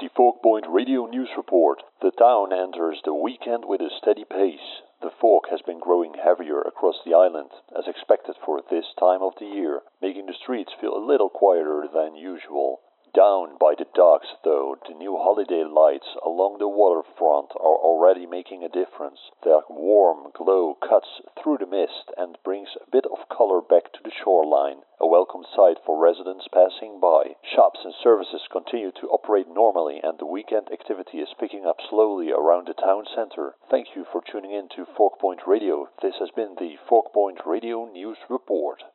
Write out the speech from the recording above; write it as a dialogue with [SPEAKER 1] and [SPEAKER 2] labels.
[SPEAKER 1] the Fog Point Radio News Report. The town enters the weekend with a steady pace. The fog has been growing heavier across the island, as expected for this time of the year, making the streets feel a little quieter than usual. Down by the docks, though, the new holiday lights along the waterfront are already making a difference. Their warm glow cuts through the mist and brings a bit of color back to the shoreline, a welcome sight for residents passing by. Shops and services continue to operate normally, and the weekend activity is picking up slowly around the town center. Thank you for tuning in to Fog Point Radio. This has been the Fog Point Radio News Report.